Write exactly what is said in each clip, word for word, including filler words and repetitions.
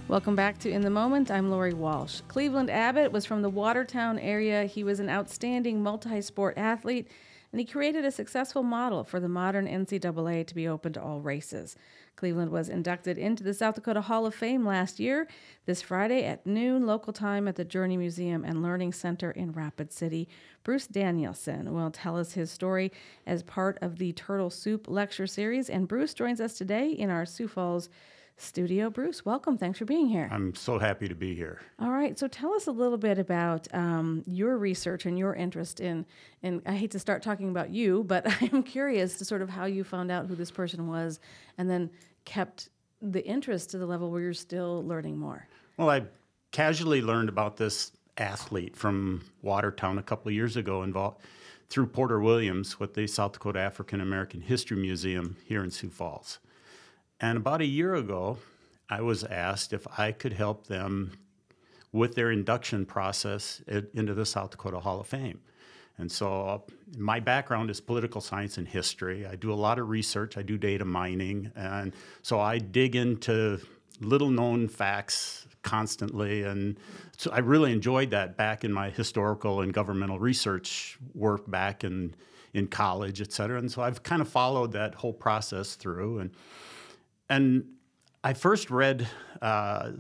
Welcome back to In the Moment. I'm Lori Walsh. Cleveland Abbott was from the Watertown area. He was an outstanding multi-sport athlete, and he created a successful model for the modern N C double A to be open to all races. Cleveland was inducted into the South Dakota Hall of Fame last year, this Friday at noon local time at the Journey Museum and Learning Center in Rapid City. Bruce Danielson will tell us his story as part of the Turtle Soup lecture series, and Bruce joins us today in our Sioux Falls studio. Bruce, welcome. Thanks for being here. I'm so happy to be here. All right. So tell us a little bit about um, your research and your interest in, and I hate to start talking about you, but I'm curious to sort of how you found out who this person was and then kept the interest to the level where you're still learning more. Well, I casually learned about this athlete from Watertown a couple of years ago involved through Porter Williams with the South Dakota African American History Museum here in Sioux Falls. And about a year ago, I was asked if I could help them with their induction process into the South Dakota Hall of Fame. And so my background is political science and history. I do a lot of research. I do data mining. And so I dig into little-known facts constantly. And so I really enjoyed that back in my historical and governmental research work back in, in college, et cetera. And so I've kind of followed that whole process through. And And I first read uh,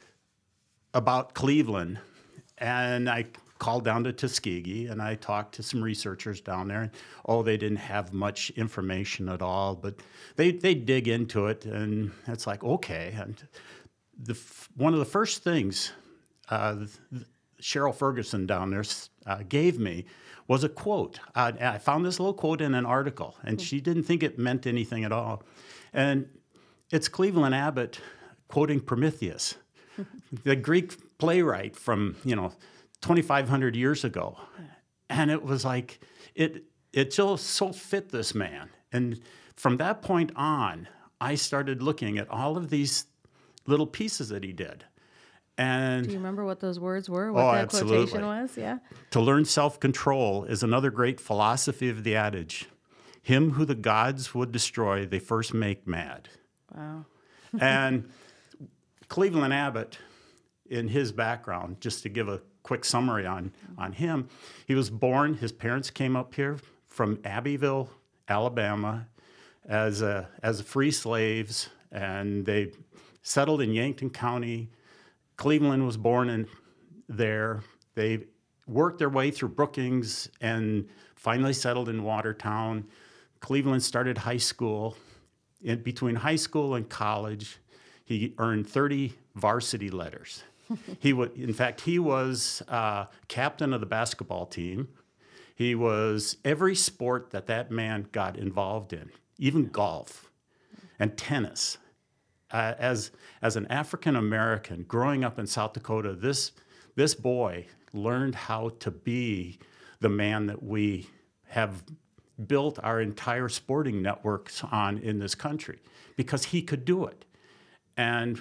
about Cleveland, and I called down to Tuskegee, and I talked to some researchers down there. And, oh, they didn't have much information at all, but they they dig into it, and it's like, okay. And the one of the first things uh, Cheryl Ferguson down there uh, gave me was a quote. Uh, I found this little quote in an article, and she didn't think it meant anything at all. And it's Cleveland Abbott quoting Prometheus, the Greek playwright from, you know, twenty-five hundred years ago. And it was like, it it just so fit this man. And from that point on, I started looking at all of these little pieces that he did. And do you remember what those words were? What oh, that absolutely. quotation was? Yeah. To learn self-control is another great philosophy of the adage. Him who the gods would destroy, they first make mad. Wow. And Cleveland Abbott, in his background, just to give a quick summary on, on him, he was born, his parents came up here from Abbeville, Alabama, as a, as free slaves, and they settled in Yankton County. Cleveland was born in there. They worked their way through Brookings and finally settled in Watertown. Cleveland started high school. In between high school and college, he earned thirty varsity letters. He w- in fact, he was uh, captain of the basketball team. He was every sport that that man got involved in, even golf and tennis. Uh, as as an African American growing up in South Dakota, this this boy learned how to be the man that we have built our entire sporting networks on in this country because he could do it. And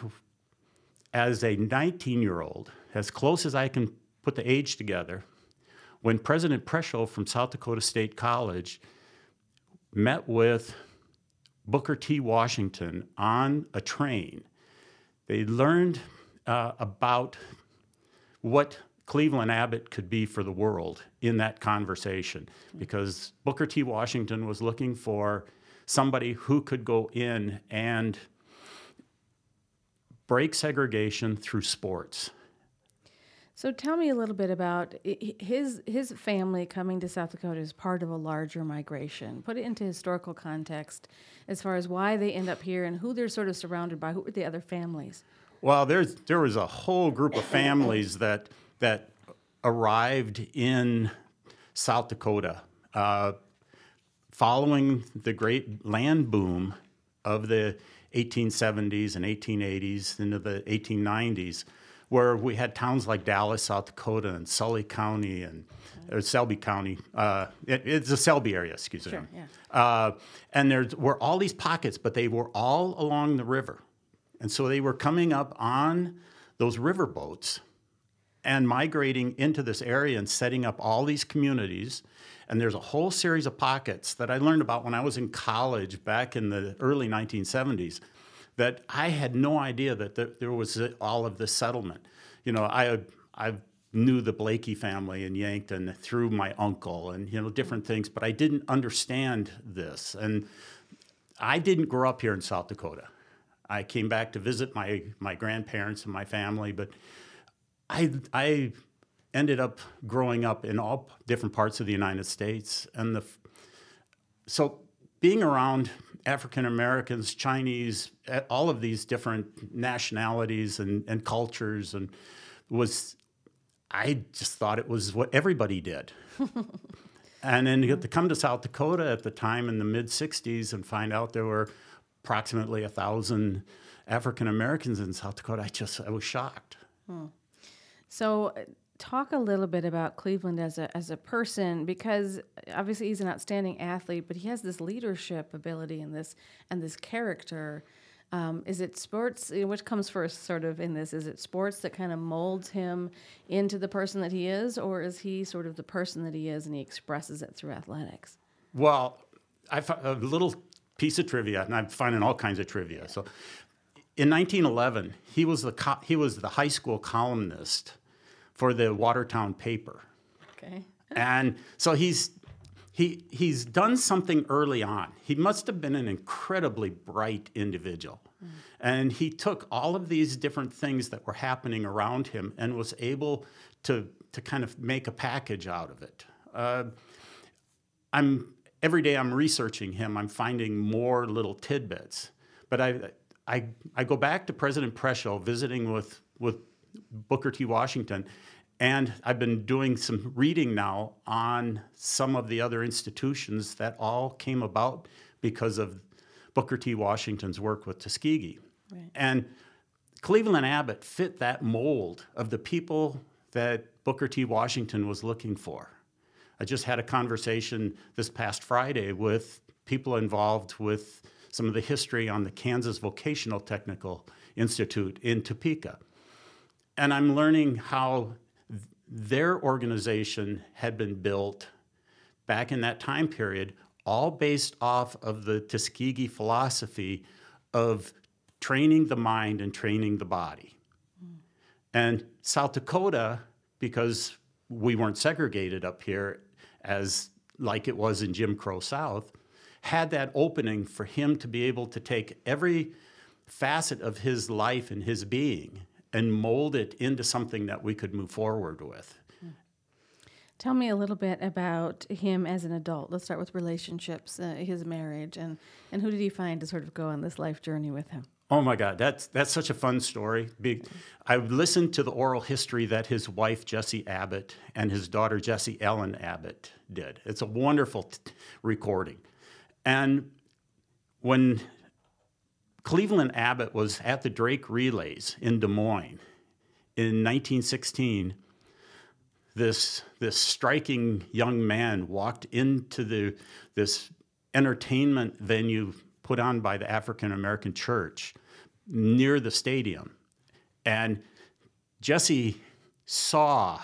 as a nineteen-year-old, as close as I can put the age together, when President Presho from South Dakota State College met with Booker T. Washington on a train, they learned uh, about what Cleveland Abbott could be for the world in that conversation, because Booker T. Washington was looking for somebody who could go in and break segregation through sports. So tell me a little bit about his his family coming to South Dakota as part of a larger migration. Put it into historical context as far as why they end up here and who they're sort of surrounded by. Who were the other families? Well, there's there was a whole group of families that that arrived in South Dakota uh, following the great land boom of the eighteen seventies and eighteen eighties into the eighteen nineties, where we had towns like Dallas, South Dakota, and Sully County, and or Selby County. Uh, it, it's the Selby area, excuse Sure, me. yeah. Uh, and there were all these pockets, but they were all along the river. And so they were coming up on those river boats and migrating into this area and setting up all these communities. And there's a whole series of pockets that I learned about when I was in college back in the early nineteen seventies that I had no idea that there, there was all of this settlement. You know, I I knew the Blakey family in Yankton through my uncle and, you know, different things, but I didn't understand this. And I didn't grow up here in South Dakota. I came back to visit my, my grandparents and my family, but I, I ended up growing up in all different parts of the United States. And the, so being around African Americans, Chinese, all of these different nationalities and, and cultures, and was, I just thought it was what everybody did. And then to get to come to South Dakota at the time in the mid sixties and find out there were approximately a thousand African Americans in South Dakota, I just, I was shocked. Hmm. So talk a little bit about Cleveland as a as a person, because obviously he's an outstanding athlete, but he has this leadership ability and this and this character. Um, is it sports? Which comes first, sort of, in this? Is it sports that kind of molds him into the person that he is, or is he sort of the person that he is and he expresses it through athletics? Well, I found a little piece of trivia, and I'm finding all kinds of trivia. Yeah. So, in nineteen eleven, he was the co- he was the high school columnist for the Watertown paper. Okay. And so he's he he's done something early on. He must have been an incredibly bright individual. Mm. And he took all of these different things that were happening around him and was able to to kind of make a package out of it. Uh, I'm every day I'm researching him, I'm finding more little tidbits. But I I I go back to President Preschel visiting with with Booker T. Washington, and I've been doing some reading now on some of the other institutions that all came about because of Booker T. Washington's work with Tuskegee. Right. And Cleveland Abbott fit that mold of the people that Booker T. Washington was looking for. I just had a conversation this past Friday with people involved with some of the history on the Kansas Vocational Technical Institute in Topeka. And I'm learning how th- their organization had been built back in that time period, all based off of the Tuskegee philosophy of training the mind and training the body. Mm. And South Dakota, because we weren't segregated up here as like it was in Jim Crow South, had that opening for him to be able to take every facet of his life and his being and mold it into something that we could move forward with. Tell me a little bit about him as an adult. Let's start with relationships, uh, his marriage, and, and who did he find to sort of go on this life journey with him? Oh my God, that's that's such a fun story. Big, I listened to the oral history that his wife, Jessie Abbott, and his daughter, Jessie Ellen Abbott, did. It's a wonderful t- recording. And when Cleveland Abbott was at the Drake Relays in Des Moines in nineteen sixteen, this, this striking young man walked into the, this entertainment venue put on by the African American church near the stadium. And Jessie saw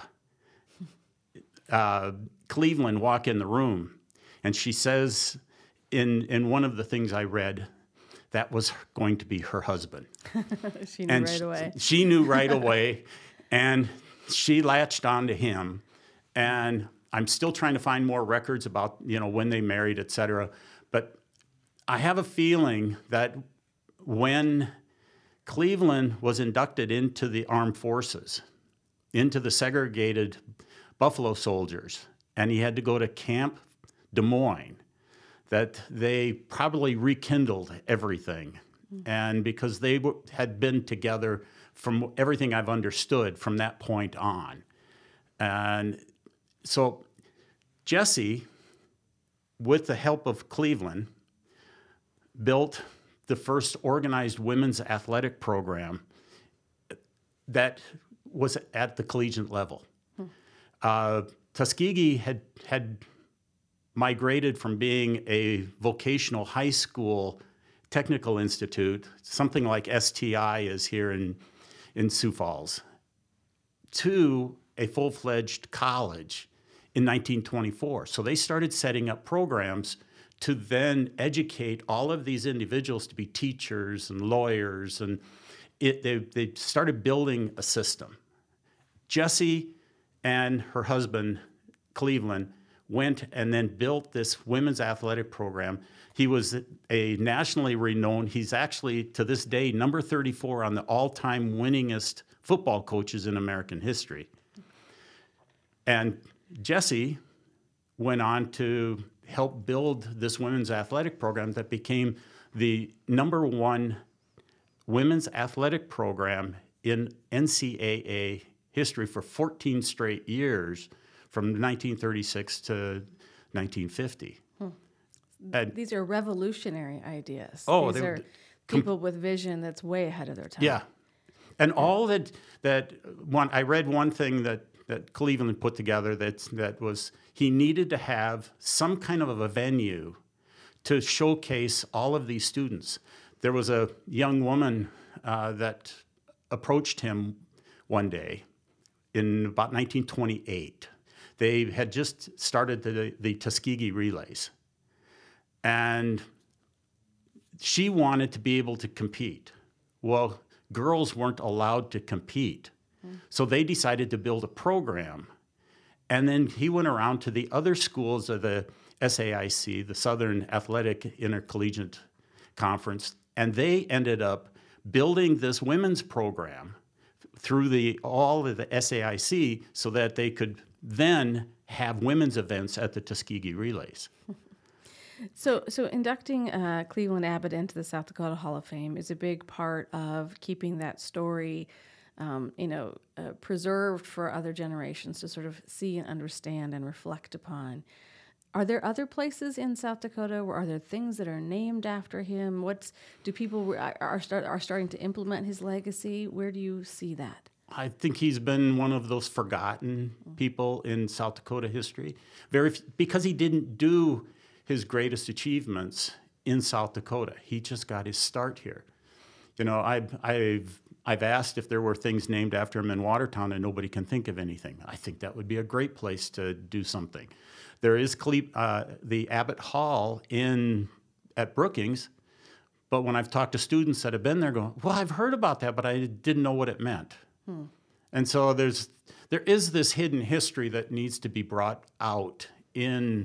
uh, Cleveland walk in the room, and she says in, in one of the things I read, that was going to be her husband. She knew and right away. She, she knew right away, and she latched onto him. And I'm still trying to find more records about, you know, when they married, et cetera. But I have a feeling that when Cleveland was inducted into the armed forces, into the segregated Buffalo Soldiers, and he had to go to Camp Des Moines, that they probably rekindled everything. Mm-hmm. And because they w- had been together from everything I've understood from that point on. And so Jessie, with the help of Cleveland, built the first organized women's athletic program that was at the collegiate level. Hmm. Uh, Tuskegee had had migrated from being a vocational high school technical institute, something like S T I is here in, in Sioux Falls, to a full-fledged college in nineteen twenty-four. So they started setting up programs to then educate all of these individuals to be teachers and lawyers, and it, they, they started building a system. Jessie and her husband, Cleveland, went and then built this women's athletic program. He was a nationally renowned, he's actually, to this day, number thirty-four on the all-time winningest football coaches in American history. And Jessie went on to help build this women's athletic program that became the number one women's athletic program in N C double A history for fourteen straight years, from nineteen thirty-six to nineteen fifty. Hmm. And, These are revolutionary ideas. Oh, These they, are people with vision that's way ahead of their time. Yeah. And all that, that one, I read one thing that, that Cleveland put together that, that was he needed to have some kind of a venue to showcase all of these students. There was a young woman uh, that approached him one day in about nineteen twenty-eight. They had just started the, the Tuskegee Relays. And she wanted to be able to compete. Well, girls weren't allowed to compete. Mm. So they decided to build a program. And then he went around to the other schools of the S A I C, the Southern Athletic Intercollegiate Conference, and they ended up building this women's program through the all of the S A I C so that they could then have women's events at the Tuskegee Relays. So, so inducting uh, Cleveland Abbott into the South Dakota Hall of Fame is a big part of keeping that story, um, you know, uh, preserved for other generations to sort of see and understand and reflect upon. Are there other places in South Dakota where are there things that are named after him? What's do people are are, start, are starting to implement his legacy? Where do you see that? I think he's been one of those forgotten people in South Dakota history, very because he didn't do his greatest achievements in South Dakota. He just got his start here. You know, I've, I've, I've asked if there were things named after him in Watertown, and nobody can think of anything. I think that would be a great place to do something. There is Cle- uh, the Abbott Hall in at Brookings, but when I've talked to students that have been there, going, well, I've heard about that, but I didn't know what it meant. Hmm. And so there's there is this hidden history that needs to be brought out in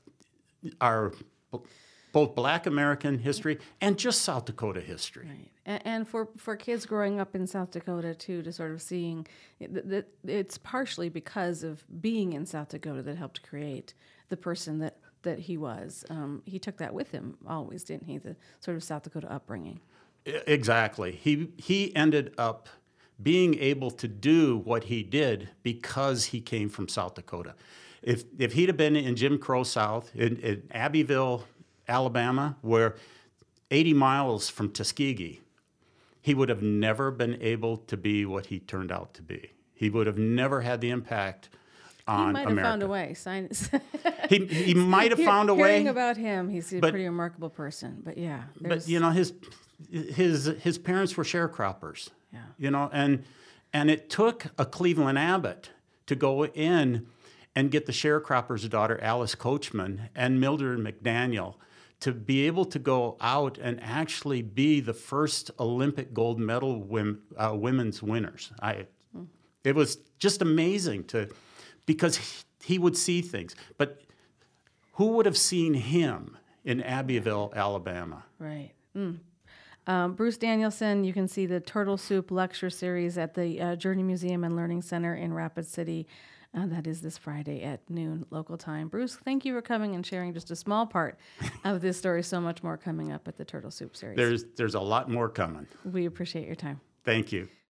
our both Black American history and just South Dakota history. Right. And, and for, for kids growing up in South Dakota, too, to sort of seeing that it, it's partially because of being in South Dakota that helped create the person that, that he was. Um, he took that with him always, didn't he? The sort of South Dakota upbringing. Exactly. He he ended up being able to do what he did because he came from South Dakota. If if he'd have been in Jim Crow South, in, in Abbeville, Alabama, where eighty miles from Tuskegee, he would have never been able to be what he turned out to be. He would have never had the impact on America. He might have found a way. Science. he he might have found a way. Hearing about him, he's a but, pretty remarkable person. But yeah, but you know his his his parents were sharecroppers. Yeah. You know, and and it took a Cleveland Abbott to go in and get the sharecropper's daughter, Alice Coachman, and Mildred McDaniel to be able to go out and actually be the first Olympic gold medal women, uh, women's winners. I, mm. It was just amazing to, because he, he would see things. But who would have seen him in Abbeville, Alabama? Right. Mm. Um, Bruce Danielson, you can see the Turtle Soup Lecture Series at the uh, Journey Museum and Learning Center in Rapid City. Uh, that is this Friday at noon local time. Bruce, thank you for coming and sharing just a small part of this story. So much more coming up at the Turtle Soup Series. There's there's a lot more coming. We appreciate your time. Thank you.